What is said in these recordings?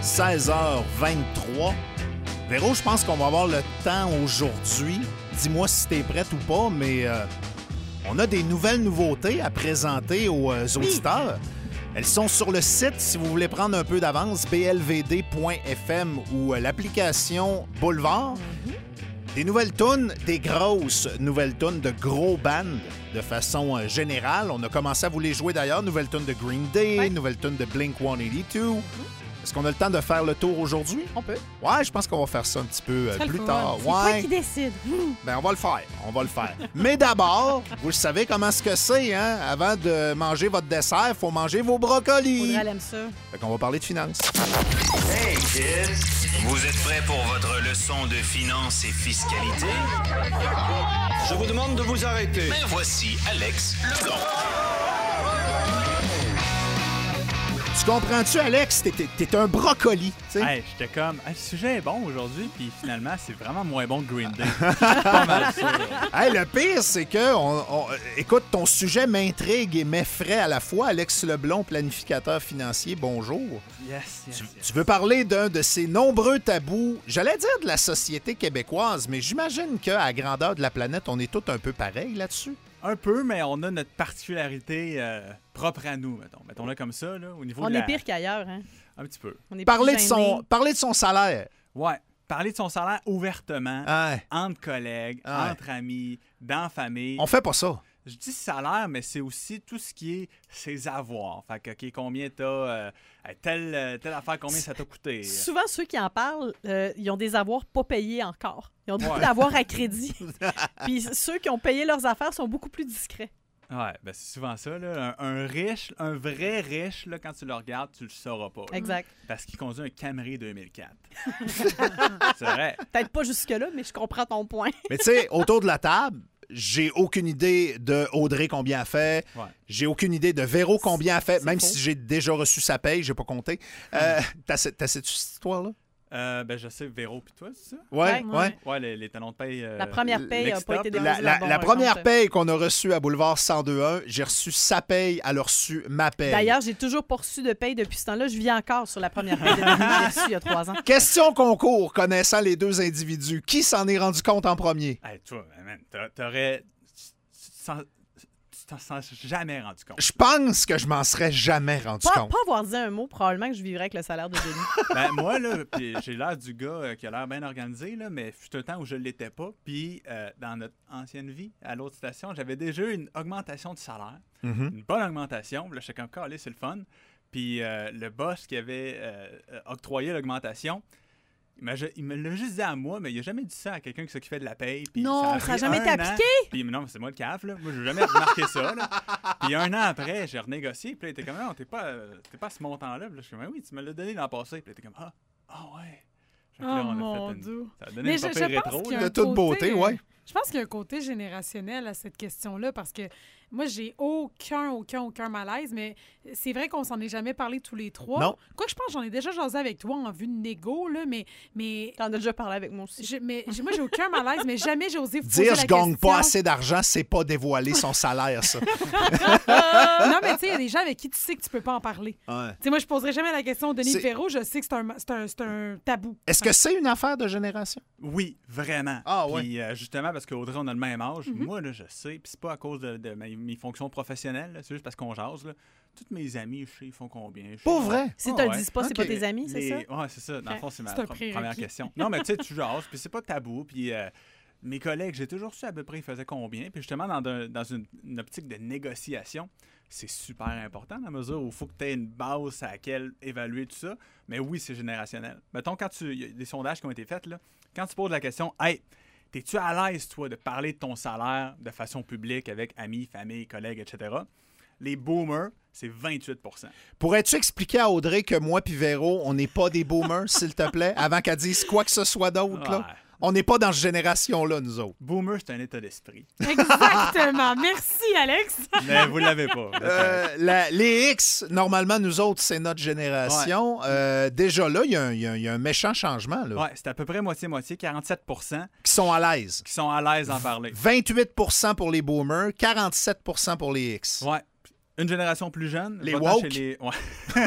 16h23. Véro, je pense qu'on va avoir le temps aujourd'hui. Dis-moi si t'es prête ou pas, mais on a des nouvelles nouveautés à présenter aux auditeurs. Elles sont sur le site si vous voulez prendre un peu d'avance, blvd.fm ou l'application Boulevard. Des nouvelles tunes, des grosses nouvelles tunes de gros bands de façon générale. On a commencé à vous les jouer d'ailleurs. Nouvelle tune de Green Day, nouvelle tune de Blink-182. Est-ce qu'on a le temps de faire le tour aujourd'hui? On peut. Ouais, je pense qu'on va faire ça un petit peu plus tard. C'est toi qui décide. Ben, on va le faire. Mais d'abord, vous le savez comment est-ce que c'est, hein? Avant de manger votre dessert, il faut manger vos brocolis. Audrey aime ça. Fait qu'on va parler de finances. Hey kids, vous êtes prêts pour votre leçon de finances et fiscalité? Je vous demande de vous arrêter. Ben voici Alex Leblanc. Tu comprends-tu, Alex? T'es un brocoli, tu sais. Hey, j'étais comme, le sujet est bon aujourd'hui, puis finalement, c'est vraiment moins bon que Green Day. Pas mal ça. Hey, le pire, c'est que, écoute, ton sujet m'intrigue et m'effraie à la fois. Alex Leblanc, planificateur financier, bonjour. Yes. Tu veux parler d'un de ces nombreux tabous, j'allais dire de la société québécoise, mais j'imagine qu'à grandeur de la planète, on est tous un peu pareils là-dessus. Un peu, mais on a notre particularité propre à nous, mettons. Mettons-le comme ça, là, au niveau On de est pire qu'ailleurs, hein? Un petit peu. On est Parler plus de son salaire. Ouais. Parler de son salaire ouvertement, Ouais. entre collègues, entre amis, dans la famille. On fait pas ça. Je dis salaire, mais c'est aussi tout ce qui est ses avoirs. Fait que, OK, combien t'as... telle affaire, combien ça t'a coûté? Souvent, ceux qui en parlent, ils ont des avoirs pas payés encore. Ils ont beaucoup d'avoirs à crédit. Puis ceux qui ont payé leurs affaires sont beaucoup plus discrets. Ouais, ben c'est souvent ça, là. Un riche, un vrai riche, là, quand tu le regardes, tu le sauras pas. Exact. Parce qu'il conduit un Camry 2004. C'est vrai. Peut-être pas jusque-là, mais je comprends ton point. Mais tu sais, autour de la table, j'ai aucune idée de Audrey combien elle fait. Ouais. J'ai aucune idée de Véro combien elle fait, même faux. si j'ai déjà reçu sa paye, j'ai pas compté. T'as cette histoire-là? Ben je sais, Véro puis toi, c'est ça? Ouais. Ouais, les talons de paye... La première paye n'a pas été déposée La première paye qu'on a reçue à Boulevard 1021, j'ai reçu sa paye, elle a reçu ma paye. D'ailleurs, j'ai toujours pas reçu de paye depuis ce temps-là. Je vis encore sur la première paye de l'année que j'ai reçue il y a 3 ans. Question concours, connaissant les deux individus. Qui s'en est rendu compte en premier? Hey, toi, man, t'aurais... Tu t'en serais jamais rendu compte. Je pense que je m'en serais jamais rendu compte. Pas avoir dit un mot, probablement que je vivrais avec le salaire de Denis. Ben, moi, là, pis j'ai l'air du gars qui a l'air bien organisé, là, mais fut un temps où je ne l'étais pas. Puis, dans notre ancienne vie, à l'autre station, j'avais déjà eu une augmentation de salaire. Une bonne augmentation. Là, j'étais comme, calé, c'est le fun. Puis, le boss qui avait octroyé l'augmentation, il me l'a juste dit à moi, mais il n'a jamais dit ça à quelqu'un qui s'occupait de la paye. Non, ça n'a jamais été appliqué. Puis non, c'est moi le caf, là. Moi, je n'ai jamais remarqué ça, là. Puis 1 an après, j'ai renégocié. Puis là, il était comme, non, t'es pas à ce montant-là. Puis là, je suis comme, oui, tu me l'as donné l'an passé. Puis là, il était comme, ouais. Fait que là, on a mon fait Dieu. Ça a donné Mais une je papier pense rétro. qu'il y a là. De toute beauté, ouais. Je pense qu'il y a un côté générationnel à cette question-là parce que moi, j'ai aucun malaise, mais c'est vrai qu'on s'en est jamais parlé tous les trois. Non. Quoi que je pense, j'en ai déjà jasé avec toi en vue de négo, là, mais T'en as déjà parlé avec moi aussi. moi, j'ai aucun malaise, mais jamais j'ai osé vous poser Dire la je gagne question. pas assez d'argent, c'est pas dévoiler son salaire, ça. Non, mais tu sais, il y a des gens avec qui tu sais que tu peux pas en parler. Ouais. Tu sais, moi, je poserai jamais la question de Denis C'est- Ferro, je sais que c'est un tabou. Est-ce que c'est une affaire de génération? Oui, vraiment. Ah, ouais. Puis justement, parce qu'Audrey, on a le même âge. Moi, là, je sais. Puis c'est pas à cause de mes fonctions professionnelles. là, c'est juste parce qu'on jase. Là. Toutes mes amis, je sais, ils font combien. Je sais Pas vrai? Si Ah, tu le ouais. dis pas, c'est Ok. pas tes amis, c'est ça? Ouais, c'est ça. Dans le fond, c'est ma C'est un prérequis. première question. Non, mais tu sais, tu jases, puis c'est pas tabou. Puis mes collègues, j'ai toujours su à peu près ils faisaient combien. Puis justement, dans une optique de négociation, c'est super important dans la mesure où il faut que tu aies une base à laquelle évaluer tout ça. Mais oui, c'est générationnel. Mettons, il y a des sondages qui ont été faits, là, quand tu poses la question, « Hey, t'es-tu à l'aise, toi, de parler de ton salaire de façon publique avec amis, famille, collègues, etc. » Les boomers, c'est 28 %. Pourrais-tu expliquer à Audrey que moi puis Véro, on n'est pas des boomers, s'il te plaît, avant qu'elle dise quoi que ce soit d'autre, là? Ouais. On n'est pas dans cette génération-là, nous autres. Boomer, c'est un état d'esprit. Exactement. Merci, Alex. Mais vous l'avez pas. Les X, normalement, nous autres, c'est notre génération. Déjà là, il y a un méchant changement, là. Ouais, c'est à peu près moitié-moitié, 47 % Qui sont à l'aise. qui sont à l'aise d'en parler. 28 pour les boomers, 47 pour les X. Ouais. Une génération plus jeune. Les votant woke. chez les... Ouais.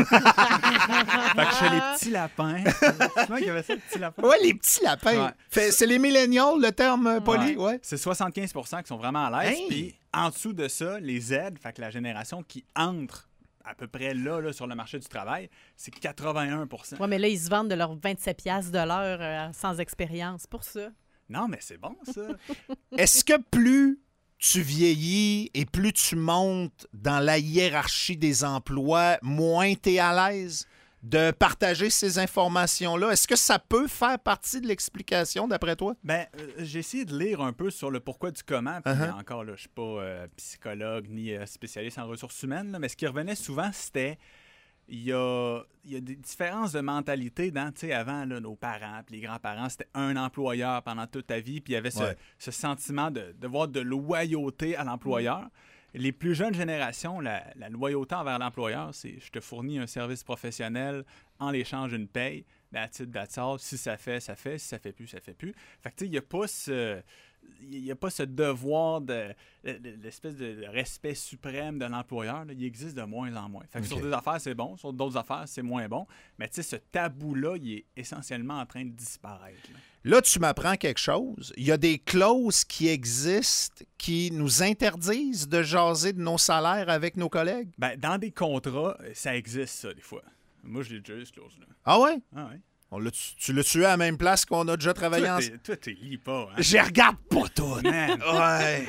Fait que chez les petits lapins. C'est moi qui avait ça, les petits lapins. Ouais, les petits lapins. Ouais. C'est les millennials, le terme poli, Ouais. ouais. C'est 75 qui sont vraiment à l'aise. Hey! Puis en dessous de ça, les Z, fait que la génération qui entre à peu près là, sur le marché du travail, c'est 81 Oui, mais là, ils se vendent de leurs 27 $ de l'heure sans expérience pour ça. Non, mais c'est bon, ça. Est-ce que plus tu vieillis et plus tu montes dans la hiérarchie des emplois, moins tu es à l'aise de partager ces informations-là? Est-ce que ça peut faire partie de l'explication, d'après toi? Ben, j'ai essayé de lire un peu sur le pourquoi du comment. Puis Uh-huh. encore, là, je suis pas psychologue ni spécialiste en ressources humaines, là, mais ce qui revenait souvent, c'était il y a des différences de mentalité dans, tu sais, avant, là, nos parents puis les grands-parents, c'était un employeur pendant toute ta vie, puis il y avait ce sentiment de devoir de loyauté à l'employeur. Les plus jeunes générations, la loyauté envers l'employeur, c'est je te fournis un service professionnel en l'échange d'une paye. That's it, that's all. Si ça fait, ça fait. Si ça fait plus, ça fait plus. Fait que tu sais, il n'y a pas ce devoir l'espèce de respect suprême de l'employeur. Là. Il existe de moins en moins. Fait que sur des affaires, c'est bon. Sur d'autres affaires, c'est moins bon. Mais tu sais, ce tabou-là, il est essentiellement en train de disparaître. Là, tu m'apprends quelque chose. Il y a des clauses qui existent qui nous interdisent de jaser de nos salaires avec nos collègues? Ben, dans des contrats, ça existe, ça, des fois. Moi, je l'ai déjà eu, cette clause-là. Ah ouais? Ah ouais. Tu l'as tué à la même place qu'on a déjà travaillé ensemble? Toi, tu lis pas, hein? Je regarde pas tout. Man. Ouais.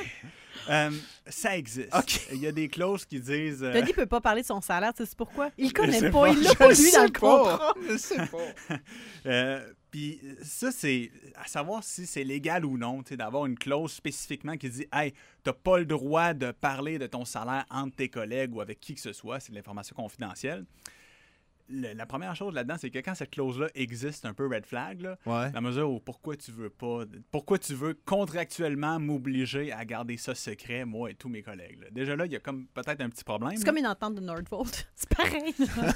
Ça existe. OK. Il y y a des clauses qui disent... Denis peut pas parler de son salaire, tu sais pourquoi? Il le Je connaît sais pas, pas. il l'a pas lu dans le contrat. Je sais pas. Puis ça, c'est à savoir si c'est légal ou non, tu sais, d'avoir une clause spécifiquement qui dit « Hey, t'as pas le droit de parler de ton salaire entre tes collègues ou avec qui que ce soit, c'est de l'information confidentielle. » La première chose là-dedans, c'est que quand cette clause-là existe, un peu red flag, là, Ouais. la mesure où pourquoi tu veux contractuellement m'obliger à garder ça secret, moi et tous mes collègues. Là. Déjà là, il y a comme peut-être un petit problème. C'est là. comme une entente de Nordvolt. C'est pareil.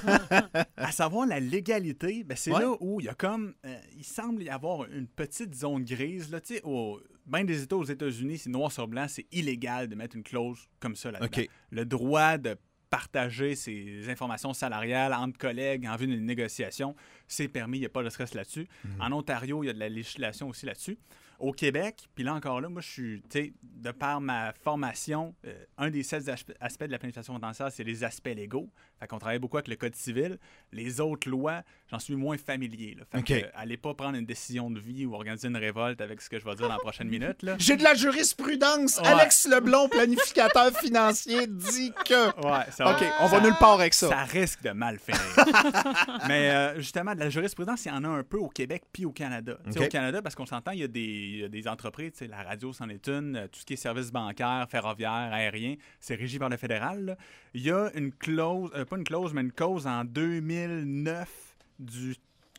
À savoir la légalité, ben c'est Ouais. là où il y a comme il semble y avoir une petite zone grise là, tu sais, ben des États aux États-Unis, c'est noir sur blanc, c'est illégal de mettre une clause comme ça là-dedans. OK. Le droit de partager ses informations salariales entre collègues en vue d'une négociation, c'est permis, il n'y a pas de stress là-dessus. En Ontario, il y a de la législation aussi là-dessus. Au Québec, puis là encore là, moi je suis, tu sais, de par ma formation, un des 16 aspects de la planification financière, c'est les aspects légaux. Fait qu'on travaille beaucoup avec le Code civil. Les autres lois, j'en suis moins familier. Là. Fait OK. que, allez pas prendre une décision de vie ou organiser une révolte avec ce que je vais dire dans la prochaine minute. Là. J'ai de la jurisprudence. Ouais. Alex Leblond, planificateur financier, dit que... Ouais, ça OK, on va nulle part avec ça. Ça risque de mal finir. Mais justement, de la jurisprudence, il y en a un peu au Québec puis au Canada. Tu sais, OK. Au Canada, parce qu'on s'entend, il y a des entreprises, tu sais, la radio, c'en est une, tout ce qui est services bancaires, ferroviaires, aériens, c'est régi par le fédéral. Là. Il y a une clause, pas une clause, mais une cause en 2009 du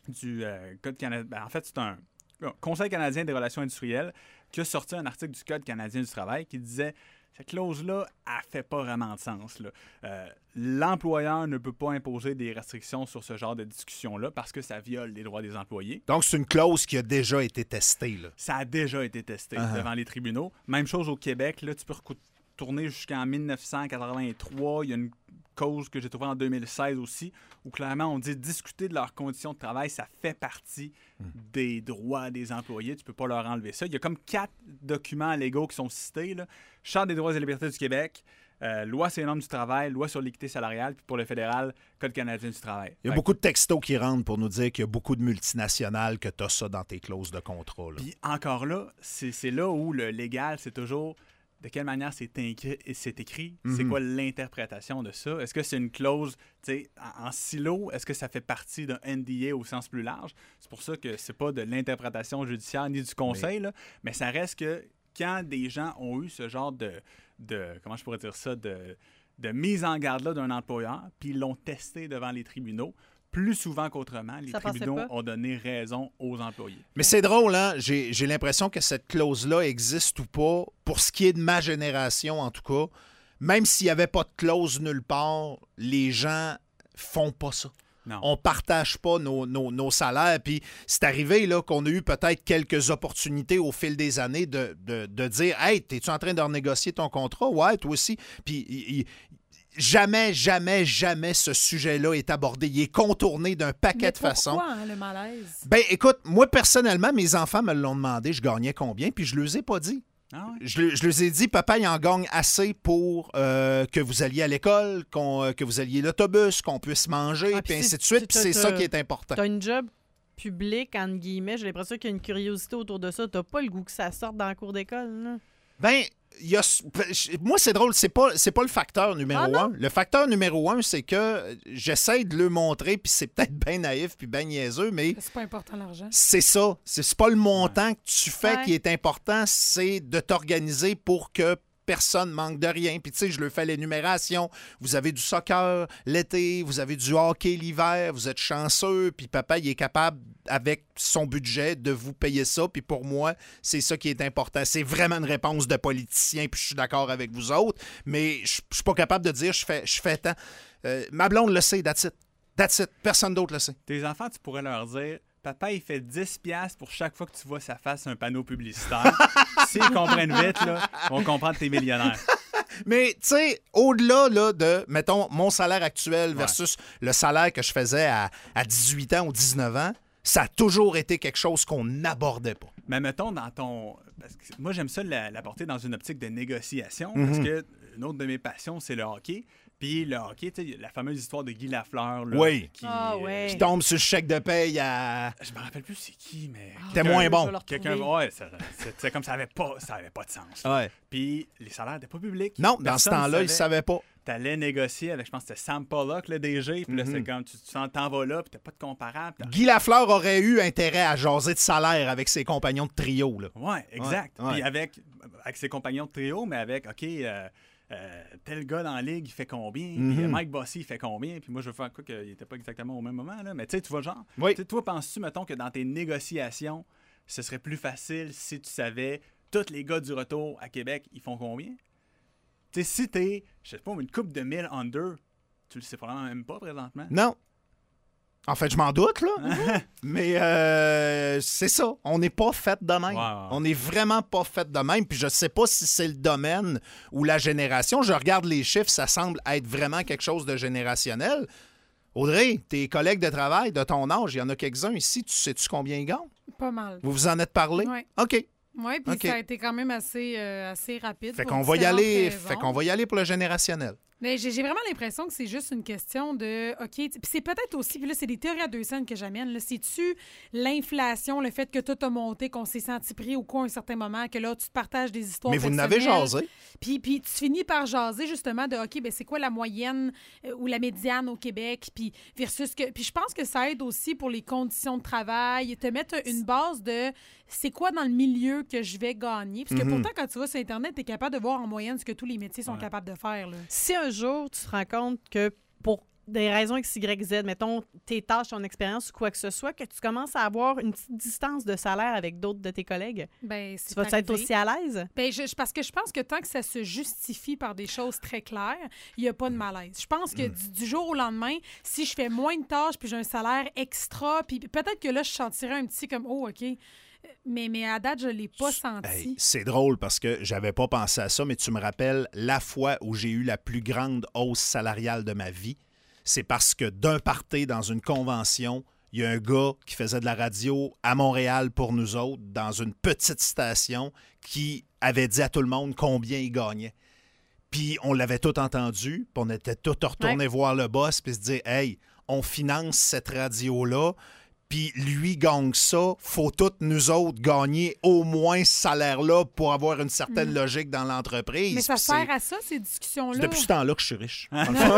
Code canadien. Ben, en fait, c'est un Conseil canadien des relations industrielles qui a sorti un article du Code canadien du travail qui disait cette clause-là, elle fait pas vraiment de sens. Là. L'employeur ne peut pas imposer des restrictions sur ce genre de discussion-là parce que ça viole les droits des employés. Donc, c'est une clause qui a déjà été testée, là. Ça a déjà été testé Uh-huh. devant les tribunaux. Même chose au Québec. Là, tu peux retourner jusqu'en 1983. Il y a une cause que j'ai trouvée en 2016 aussi, où clairement on dit discuter de leurs conditions de travail, ça fait partie des droits des employés. Tu peux pas leur enlever ça. Il y a comme 4 documents légaux qui sont cités. Là. Charte des droits et libertés du Québec, loi sur les normes du travail, loi sur l'équité salariale, puis pour le fédéral, Code canadien du travail. Il y a beaucoup de textos qui rentrent pour nous dire qu'il y a beaucoup de multinationales que tu as ça dans tes clauses de contrat. Là. Puis encore là, c'est là où le légal, c'est toujours de quelle manière c'est écrit, c'est quoi l'interprétation de ça. Est-ce que c'est une clause en silo? Est-ce que ça fait partie d'un NDA au sens plus large? C'est pour ça que c'est pas de l'interprétation judiciaire ni du conseil, là, mais ça reste que quand des gens ont eu ce genre de comment je pourrais dire ça, de mise en garde-là d'un employeur, puis ils l'ont testé devant les tribunaux, plus souvent qu'autrement, les Ça passait tribunaux pas. ont donné raison aux employés. Mais c'est drôle, hein? J'ai l'impression que cette clause-là existe ou pas, pour ce qui est de ma génération en tout cas. Même s'il n'y avait pas de clause nulle part, les gens font pas ça. Non. On partage pas nos salaires. Puis c'est arrivé là, qu'on a eu peut-être quelques opportunités au fil des années de dire « Hey, t'es-tu en train de renégocier ton contrat? Ouais, toi aussi. » Puis jamais ce sujet-là est abordé. Il est contourné d'un paquet de façons. Pourquoi, le malaise? Ben, écoute, moi, personnellement, mes enfants me l'ont demandé, je gagnais combien, puis je ne leur ai pas dit. Ah ouais? Je leur ai dit, papa, il en gagne assez pour que vous alliez à l'école, que vous alliez à l'autobus, qu'on puisse manger, Ah, puis puis ainsi de suite. Puis c'est ça qui est important. T'as une job publique, entre guillemets. J'ai l'impression qu'il y a une curiosité autour de ça. T'as pas le goût que ça sorte dans la cour d'école, là. Ben, moi, c'est drôle, c'est pas le facteur numéro un. Le facteur numéro un, c'est que j'essaie de le montrer, puis c'est peut-être bien naïf, puis bien niaiseux, mais C'est pas important, l'argent. c'est ça. C'est pas le montant que tu fais Ouais. qui est important, c'est de t'organiser pour que personne manque de rien. Puis tu sais, je le fais l'énumération. Vous avez du soccer l'été, vous avez du hockey l'hiver, vous êtes chanceux, puis papa, il est capable, avec son budget, de vous payer ça. Puis pour moi, c'est ça qui est important. C'est vraiment une réponse de politicien, puis je suis d'accord avec vous autres, mais je suis pas capable de dire je fais tant. Ma blonde le sait, that's it. That's it. Personne d'autre le sait. Tes enfants, tu pourrais leur dire papa, il fait 10$ pour chaque fois que tu vois sa face sur un panneau publicitaire. S'ils comprennent vite, là, on comprend que t'es millionnaire. Mais, tu sais, au-delà là, de, mettons, mon salaire actuel versus le salaire que je faisais à 18 ans ou 19 ans, ça a toujours été quelque chose qu'on n'abordait pas. Mais mettons dans ton... Parce que moi, j'aime ça l'apporter dans une optique de négociation parce que une autre de mes passions, c'est le hockey. Puis le hockey, tu sais, la fameuse histoire de Guy Lafleur. Là, Oui. Qui, ouais. Qui tombe sur le chèque de paye à... je me rappelle plus c'est qui, mais... T'es moins bon. Quelqu'un... Ouais, c'est comme ça avait pas de sens. Ouais. Puis les salaires n'étaient pas publics. Non, dans ce Personne temps-là, ils ne savait. savaient pas. T'allais négocier avec, je pense que c'était Sam Pollock, le DG. Puis là, c'est comme, tu t'en vas là, puis t'as pas de comparable. Guy Lafleur aurait eu intérêt à jaser de salaire avec ses compagnons de trio, là. Ouais, exact. Ouais. Puis avec ses compagnons de trio, mais avec, OK, tel gars dans la ligue, il fait combien? Puis Mike Bossy, il fait combien? Puis moi, je veux faire quoi qu'il n'était pas exactement au même moment, là. Mais tu sais, tu vois, genre, Oui. tu sais, toi, penses-tu, mettons, que dans tes négociations, ce serait plus facile si tu savais tous les gars du retour à Québec, ils font combien? Tu sais, si t'es, je sais pas, une coupe de 1000 under, tu le sais probablement même pas présentement. Non. En fait, je m'en doute, là. Mais c'est ça. On n'est pas fait de même. Wow. On n'est vraiment pas fait de même. Puis je sais pas si c'est le domaine ou la génération. Je regarde les chiffres, ça semble être vraiment quelque chose de générationnel. Audrey, tes collègues de travail de ton âge, il y en a quelques-uns ici. Tu sais-tu combien ils gagnent? Pas mal. Vous vous en êtes parlé? Oui. OK. Oui, puis OK. ça a été quand même assez rapide. Fait pour qu'on va y différentes aller. raisons. Fait qu'on va y aller pour le générationnel. Mais j'ai vraiment l'impression que c'est juste une question de OK, puis c'est peut-être aussi, puis là, c'est des théories à deux scènes que j'amène. Là. C'est-tu l'inflation, le fait que tout a monté, qu'on s'est senti pris au coin à un certain moment, que là, tu te partages des histoires. Mais vous en avez personnelles. jasé. Puis tu finis par jaser justement de OK, ben c'est quoi la moyenne ou la médiane au Québec, puis versus que. Puis je pense que ça aide aussi pour les conditions de travail, te mettre une base de c'est quoi dans le milieu que je vais gagner. Parce que pourtant, quand tu vas sur Internet, tu es capable de voir en moyenne ce que tous les métiers sont capables de faire. Là. Si un jour, tu te rends compte que pour des raisons X, Y, Z, mettons tes tâches, ton expérience ou quoi que ce soit, que tu commences à avoir une petite distance de salaire avec d'autres de tes collègues, Ben, tu vas être aussi à l'aise? Ben, parce que je pense que tant que ça se justifie par des choses très claires, il n'y a pas de malaise. Je pense que du jour au lendemain, si je fais moins de tâches puis j'ai un salaire extra, puis peut-être que là, je sentirais un petit comme « Oh, OK ». Mais à date, je ne l'ai pas senti. Hey, c'est drôle parce que j'avais pas pensé à ça, mais tu me rappelles la fois où j'ai eu la plus grande hausse salariale de ma vie. C'est parce que d'un party dans une convention, il y a un gars qui faisait de la radio à Montréal pour nous autres, dans une petite station, qui avait dit à tout le monde combien il gagnait. Puis on l'avait tout entendu, puis on était tous retournés voir le boss, puis se dire « Hey, on finance cette radio-là. » Puis lui gagne ça, faut toutes nous autres gagner au moins ce salaire-là pour avoir une certaine logique dans l'entreprise. Mais ça Puis sert à ça, ces discussions-là. c'est depuis ce temps-là que je suis riche.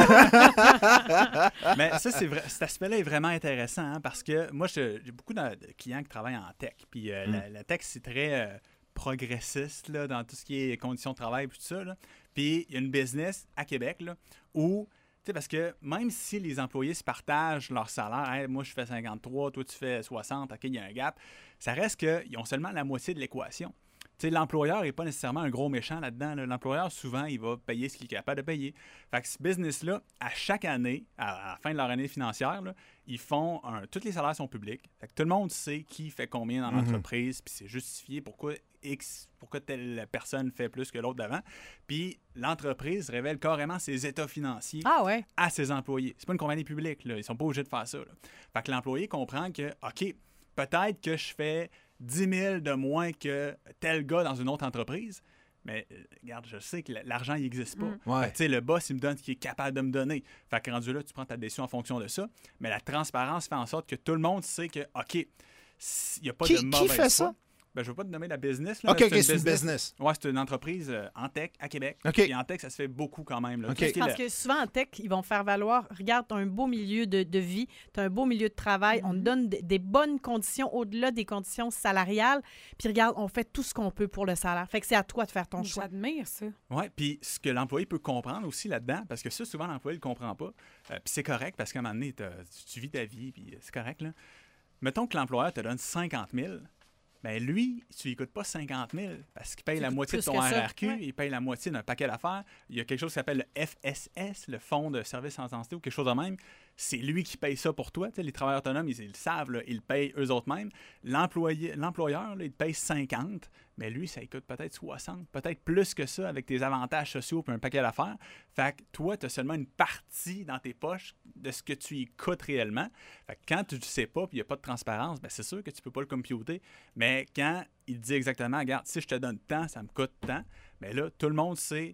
Mais ça, c'est vrai. Cet aspect-là est vraiment intéressant hein, parce que moi, j'ai beaucoup de clients qui travaillent en tech. Puis la tech, c'est très progressiste là, dans tout ce qui est conditions de travail et tout ça. Là. Puis il y a une business à Québec là, où, tu sais, parce que même si les employés se partagent leur salaire, hey, moi je fais 53, toi tu fais 60, OK, il y a un gap, ça reste qu'ils ont seulement la moitié de l'équation. Tu sais, l'employeur n'est pas nécessairement un gros méchant là-dedans. Là. L'employeur, souvent, il va payer ce qu'il est capable de payer. Fait que ce business-là, à chaque année, à la fin de leur année financière, là, ils font tous les salaires sont publics. Fait que tout le monde sait qui fait combien dans l'entreprise, puis c'est justifié pourquoi telle personne fait plus que l'autre d'avant. Puis l'entreprise révèle carrément ses états financiers à ses employés. C'est pas une compagnie publique, là. Ils sont pas obligés de faire ça. Là. Fait que l'employé comprend que, OK, peut-être que je fais 10 000 de moins que tel gars dans une autre entreprise, mais regarde, je sais que l'argent, il n'existe pas. Fait que, le boss, il me donne ce qu'il est capable de me donner. Fait que rendu là, tu prends ta décision en fonction de ça. Mais la transparence fait en sorte que tout le monde sait que, OK, il n'y a pas de mauvaise Qui fait ça? Ben, je ne veux pas te nommer la business. Là, OK, c'est une business. Oui, c'est une entreprise en tech à Québec. OK. Et en tech, ça se fait beaucoup quand même. Là. Parce que souvent, en tech, ils vont faire valoir, regarde, tu as un beau milieu de vie, tu as un beau milieu de travail, on te donne des bonnes conditions au-delà des conditions salariales, puis regarde, on fait tout ce qu'on peut pour le salaire. Fait que c'est à toi de faire ton choix. J'admire ça. Oui, puis ce que l'employé peut comprendre aussi là-dedans, parce que ça, souvent, l'employé ne le comprend pas, puis c'est correct, parce qu'à un moment donné, tu vis ta vie, puis c'est correct. Là. Mettons que l'employeur te donne 50 000. Bien, lui, tu lui coûtes pas 50 000 parce qu'il paye la moitié de ton RRQ, il paye la moitié d'un paquet d'affaires. Il y a quelque chose qui s'appelle le FSS, le Fonds de services en santé ou quelque chose de même. C'est lui qui paye ça pour toi. Tu sais, les travailleurs autonomes, ils le savent, là, ils le payent eux autres mêmes. L'employeur, là, il te paye 50, mais lui, ça lui coûte peut-être 60, peut-être plus que ça avec tes avantages sociaux et un paquet d'affaires. Fait que toi, tu as seulement une partie dans tes poches de ce que tu y coûtes réellement. Fait que quand tu ne sais pas et il n'y a pas de transparence, bien, c'est sûr que tu ne peux pas le computer. Mais quand il dit exactement, regarde, si je te donne tant, ça me coûte tant, bien là, tout le monde sait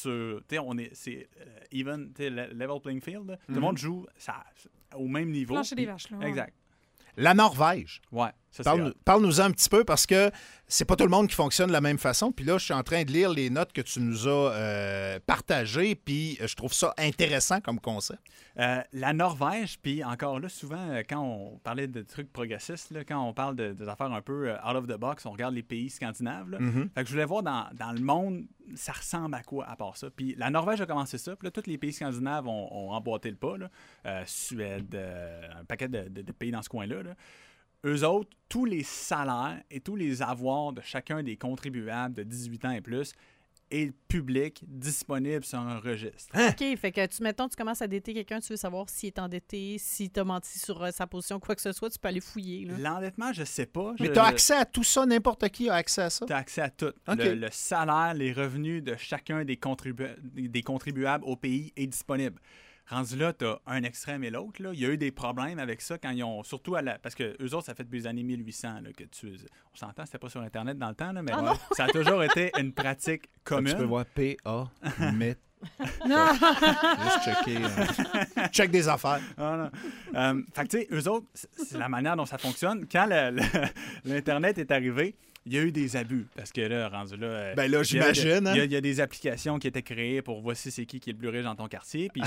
c'est even, level playing field. Là. Tout le monde joue au même niveau. Plancher des vaches, là. Exact. La Norvège. Ouais, ça Parle-nous-en un petit peu parce que c'est pas tout le monde qui fonctionne de la même façon. Puis là, je suis en train de lire les notes que tu nous as partagées, puis je trouve ça intéressant comme concept. La Norvège, puis encore là, souvent, quand on parlait de trucs progressistes, là, quand on parle des affaires un peu out of the box, on regarde les pays scandinaves. Là. Fait que je voulais voir dans le monde, ça ressemble à quoi à part ça. Puis la Norvège a commencé ça, puis là, tous les pays scandinaves ont emboîté le pas. Là. Suède, un paquet de pays dans ce coin-là. Là. Eux autres, tous les salaires et tous les avoirs de chacun des contribuables de 18 ans et plus est public, disponible sur un registre. OK, fait que tu commences à dater quelqu'un, tu veux savoir s'il est endetté, s'il t'a menti sur sa position, quoi que ce soit, tu peux aller fouiller. Là. L'endettement, je sais pas. Mais tu as accès à tout ça, n'importe qui a accès à ça? Tu as accès à tout. Okay. Le salaire, les revenus de chacun des contribuables au pays est disponible. Rendu là, tu as un extrême et l'autre. Là. Il y a eu des problèmes avec ça quand ils ont. Surtout parce que eux autres, ça fait depuis les années 1800 là, que on s'entend, c'était pas sur Internet dans le temps, là, mais ça a toujours été une pratique commune. Tu peux voir PA, mais. Non! Juste checker. Check des affaires. Ah, non. Fait que, tu sais, eux autres, c'est la manière dont ça fonctionne. Quand l'Internet est arrivé, il y a eu des abus. Parce que là, rendu là. Ben là, j'imagine. Il y a des applications qui étaient créées pour voici c'est qui est le plus riche dans ton quartier. Puis,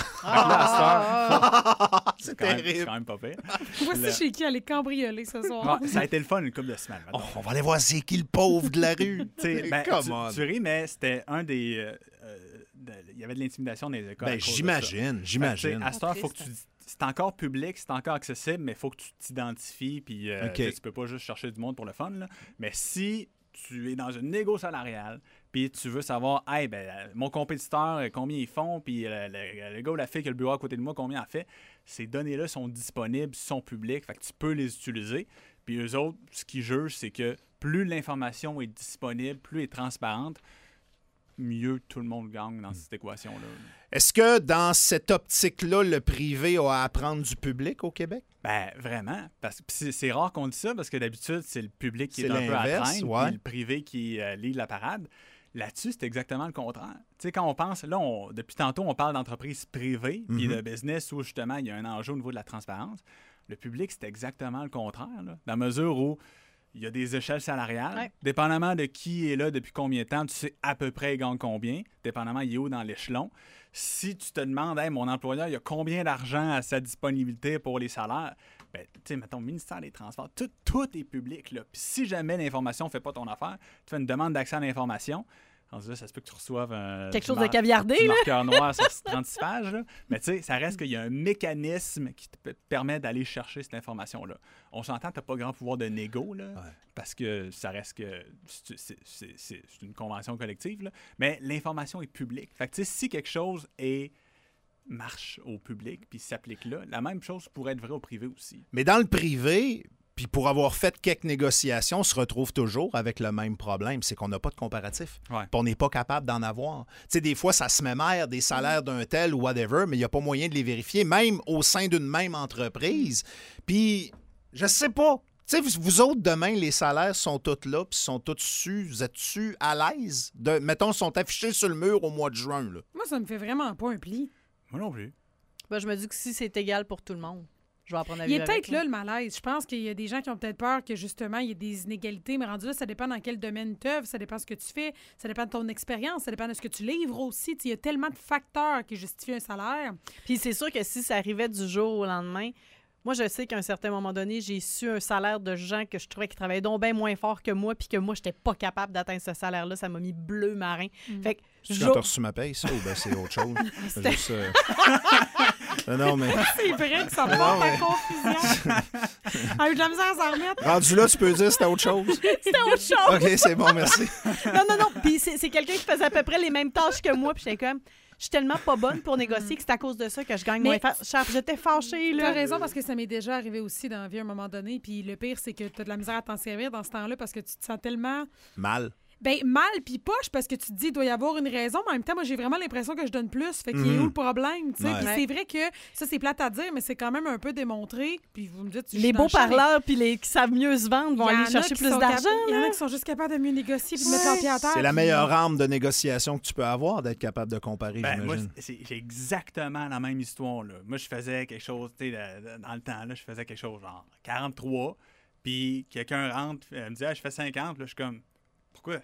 c'est terrible. C'est quand même pas pire. Voici chez qui aller cambrioler ce soir. Ouais, ça a été le fun une couple de semaines. On va aller voir c'est qui le pauvre de la rue. Tu ris, mais c'était un des. Il y avait de l'intimidation dans les écoles. Ben, j'imagine. À cette heure, il faut que tu. C'est encore public, c'est encore accessible, mais il faut que tu t'identifies. Puis tu peux pas juste chercher du monde pour le fun. Là. Mais si tu es dans une négo salariale, puis tu veux savoir, hey, mon compétiteur, combien ils font, puis le gars ou la fille qui a le bureau à côté de moi, combien elle fait, ces données-là sont disponibles, sont publiques, fait que tu peux les utiliser. Puis eux autres, ce qu'ils jugent, c'est que plus l'information est disponible, plus elle est transparente, mieux tout le monde gagne dans cette équation-là. Est-ce que dans cette optique-là, le privé a à apprendre du public au Québec? Ben vraiment. Parce que c'est rare qu'on dise ça parce que d'habitude, c'est le public qui est un peu à l'inverse, traîne, puis le privé qui lead la parade. Là-dessus, c'est exactement le contraire. Tu sais, quand on pense, là, depuis tantôt, on parle d'entreprises privées puis de business où justement, il y a un enjeu au niveau de la transparence. Le public, c'est exactement le contraire, là, dans la mesure où il y a des échelles salariales. Ouais. Dépendamment de qui est là depuis combien de temps, tu sais à peu près il gagne combien. Dépendamment, il est où dans l'échelon. Si tu te demandes, hey, mon employeur, il y a combien d'argent à sa disponibilité pour les salaires, ben, tu sais, mettons, ministère des Transports, tout est public, là. Puis si jamais l'information ne fait pas ton affaire, tu fais une demande d'accès à l'information, rendu là, ça se peut que tu reçoives quelque chose de caviardé, du là. marqueur noir sur 36 pages. Là. Mais tu sais, ça reste qu'il y a un mécanisme qui te permet d'aller chercher cette information-là. On s'entend, tu n'as pas grand pouvoir de négo, là, parce que ça reste que c'est une convention collective. Là. Mais l'information est publique. Fait que tu sais, si quelque chose marche au public puis s'applique là, la même chose pourrait être vraie au privé aussi. Mais dans le privé, puis pour avoir fait quelques négociations, on se retrouve toujours avec le même problème, c'est qu'on n'a pas de comparatif. Ouais. Puis on n'est pas capable d'en avoir. Tu sais, des fois, ça se mémère des salaires d'un tel ou whatever, mais il n'y a pas moyen de les vérifier, même au sein d'une même entreprise. Puis, je sais pas. Tu sais, vous autres, demain, les salaires sont tous là, puis sont tous su. Vous êtes-tu à l'aise? Mettons, sont affichés sur le mur au mois de juin, là. Moi, ça me fait vraiment pas un pli. Moi non plus. Ben, je me dis que si c'est égal pour tout le monde, je vais apprendre à Il vivre est peut-être avec, là le malaise. Je pense qu'il y a des gens qui ont peut-être peur que justement il y ait des inégalités, mais rendu là, ça dépend dans quel domaine tu œuvres, ça dépend de ce que tu fais, ça dépend de ton expérience, ça dépend de ce que tu livres aussi. Tu sais, il y a tellement de facteurs qui justifient un salaire. Puis c'est sûr que si ça arrivait du jour au lendemain, moi, je sais qu'à un certain moment donné, j'ai su un salaire de gens que je trouvais qui travaillaient donc bien moins fort que moi, puis que moi, j'étais pas capable d'atteindre ce salaire-là. Ça m'a mis bleu marin. Fait que C'est quand t'as reçu ma paye, ça, ou ben c'est autre chose? C'est juste, non, mais... C'est vrai que ça porte à confusion. Ah, j'ai de la misère à s'en remettre. Rendu là, tu peux dire que c'était autre chose? c'était autre chose. OK, c'est bon, merci. Non. Puis c'est quelqu'un qui faisait à peu près les mêmes tâches que moi, puis j'étais comme... Je suis tellement pas bonne pour négocier que c'est à cause de ça que je gagne moins cher. J'étais fâchée, là. T'as raison, parce que ça m'est déjà arrivé aussi dans la vie à un moment donné. Puis le pire, c'est que t'as de la misère à t'en servir dans ce temps-là parce que tu te sens tellement... Mal. Ben mal puis poche parce que tu te dis il doit y avoir une raison, mais en même temps, moi, j'ai vraiment l'impression que je donne plus. Fait qu'il est où le problème, tu sais? Ouais. Puis c'est vrai que ça, c'est plate à dire, mais c'est quand même un peu démontré. Puis vous me dites... je Les suis dans beaux le champ, mais parleurs puis les qui savent mieux se vendre vont il y en aller a chercher qui plus sont d'argent. Il y en là. a qui sont juste capables de mieux négocier puis de mettre leur pied à terre. C'est la puis- meilleure arme de négociation que tu peux avoir, d'être capable de comparer, Ben, moi, j'imagine. j'ai exactement la même histoire. Là. Moi, je faisais quelque chose, tu sais, dans le temps, là, je faisais quelque chose genre 43, puis quelqu'un rentre, me dit, je fais 50, là, je suis comme, pourquoi?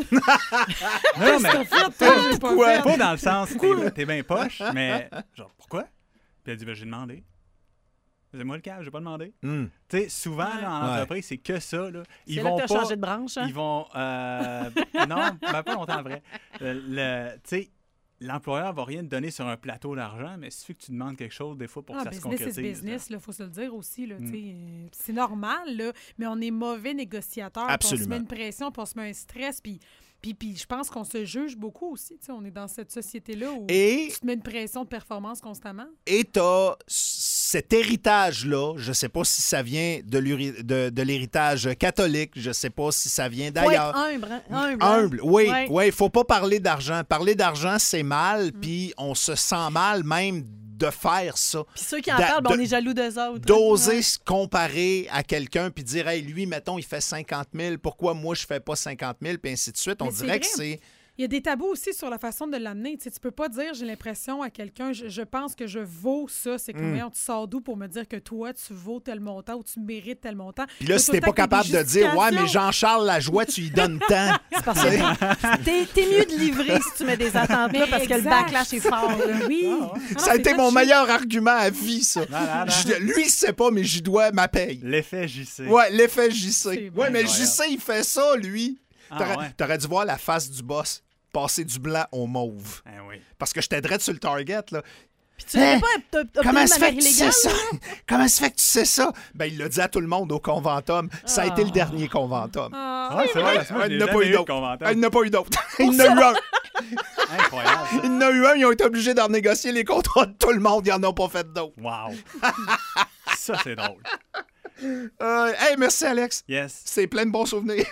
Non, mais pas dans le sens, t'es bien poche, mais genre, pourquoi? Puis elle dit, j'ai demandé. C'est moi le cas, j'ai pas demandé. Tu sais, souvent, là, en entreprise, c'est que ça. Là. Ils C'est là vont que pas. t'as changé de branche. Hein? Ils vont. Non, ben, pas longtemps après. Tu sais, l'employeur va rien te donner sur un plateau d'argent, mais il suffit que tu demandes quelque chose des fois pour que ça se business concrétise. is business, il faut se le dire aussi. Là, tu sais, c'est normal, là, mais on est mauvais négociateurs. Puis on se Absolument. met une pression, puis on se met un stress, puis je pense qu'on se juge beaucoup aussi. Tu sais, on est dans cette société-là où Et tu te mets une pression de performance constamment. Et t'as cet héritage-là, je sais pas si ça vient de l'héritage catholique, je sais pas si ça vient Faut d'ailleurs. être humble. Hein? Humble, oui, Ouais. oui, faut pas parler d'argent. Parler d'argent, c'est mal, puis on se sent mal même de faire ça. Puis ceux qui en parlent, on est jaloux d'eux autres. D'oser se comparer à quelqu'un puis dire, hey, lui, mettons, il fait 50 000, pourquoi moi, je fais pas 50 000, puis ainsi de suite. On Mais c'est dirait que vrai. c'est... Il y a des tabous aussi sur la façon de l'amener. Tu sais, tu peux pas dire, j'ai l'impression à quelqu'un, je pense que je vaux ça. C'est comme, tu sors d'où pour me dire que toi, tu vaux tel montant ou tu mérites tel montant. Puis là, si t'es pas capable de dire, ouais, mais Jean-Charles Lajoie, tu y donnes tant. C'est parce que t'es mieux de livrer si tu mets des attentes là, Mais parce que le exact. backlash est fort. Là. Oui. Ça a été mon meilleur. meilleur argument à vie, ça. Non. Lui, il sait pas, mais j'y dois ma paye. L'effet JC. Ouais, l'effet JC. C'est Ouais, mais incroyable. JC, il fait ça, lui. Ah, ouais. T'aurais dû voir la face du boss passer du blanc au mauve. Eh oui. Parce que je t'aiderais sur le target, là. Puis tu n'avais pas obtenu Comment de se fait manière que tu sais illégale. ça? Comment se fait que tu sais ça? Ben, il l'a dit à tout le monde au Conventum. Ça a été le dernier Conventum. Ah, c'est vrai, parce que moi, Il je n'a l'ai pas jamais eu eu de d'autre. conventum. Il n'a pas eu d'autre. Il n'a eu un. Incroyable. ça. Il n'a eu un. Ils ont été obligés d'en négocier les contrats de tout le monde. Ils n'en ont pas fait d'autres. Wow. Ça, c'est drôle. Hey, merci, Alex. Yes. C'est plein de bons souvenirs.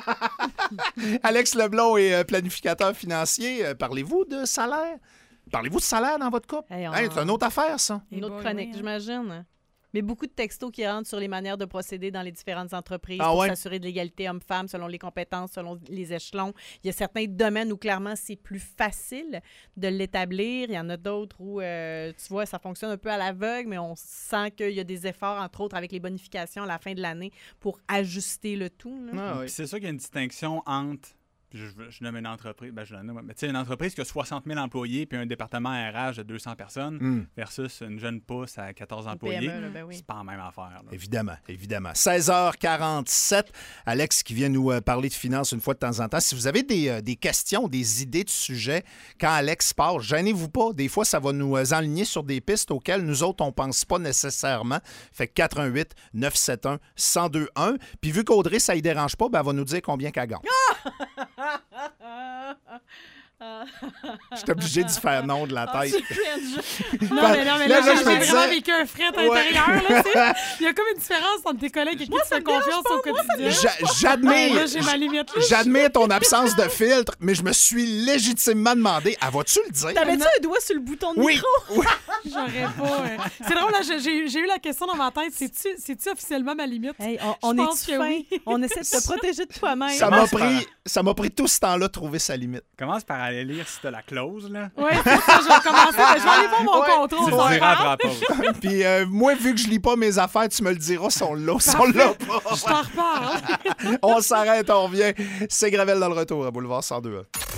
Alex Leblond est planificateur financier. Parlez-vous de salaire? Parlez-vous de salaire dans votre couple? Hey, Hey, c'est une autre affaire, ça. Une autre boy, chronique, oui, hein. j'imagine. Mais beaucoup de textos qui rentrent sur les manières de procéder dans les différentes entreprises Ah pour ouais? s'assurer de l'égalité homme-femme selon les compétences, selon les échelons. Il y a certains domaines où clairement c'est plus facile de l'établir. Il y en a d'autres où, tu vois, ça fonctionne un peu à l'aveugle, mais on sent qu'il y a des efforts, entre autres avec les bonifications à la fin de l'année, pour ajuster le tout. Là. Ah, oui. Puis c'est sûr qu'il y a une distinction entre Je nomme une entreprise, je la nomme, mais tu sais, une entreprise qui a 60 000 employés puis un département RH de 200 personnes versus une jeune pousse à 14 employés, PME, là, ben oui. c'est pas la même affaire. Là. Évidemment. 16h47, Alex qui vient nous parler de finances une fois de temps en temps. Si vous avez des questions, des idées de sujets, quand Alex parle, gênez-vous pas. Des fois, ça va nous enligner sur des pistes auxquelles nous autres, on pense pas nécessairement. Fait que 418-971-1021. Puis vu qu'Audrey, ça ne dérange pas, elle va nous dire combien qu'elle gagne. Je suis obligé d'y faire non de la tête. Non, mais là, j'ai vraiment vécu un fret intérieur. Là, il y a comme une différence entre tes collègues et qui te font confiance au quotidien. J'admire, j'ai ma limite. j'admire ton absence de filtre, mais je me suis légitimement demandé, vas-tu le dire? T'avais-tu un doigt sur le bouton de micro? Oui. J'aurais pas. C'est drôle, là, j'ai eu la question dans ma tête. C'est-tu officiellement ma limite? Hey, on est pense que fin. oui. On essaie de te protéger de toi-même. Ça m'a pris tout ce temps-là de trouver sa limite. Commence par aller lire si t'as la clause, là. Oui, c'est ça, je vais commencer. Je vais aller voir mon contrôle. Tu le diras après la pause. Puis moi, vu que je lis pas mes affaires, tu me le diras, sont là pas. Je t'en reparle. On s'arrête, on revient. C'est Gravel dans le retour à Boulevard 102.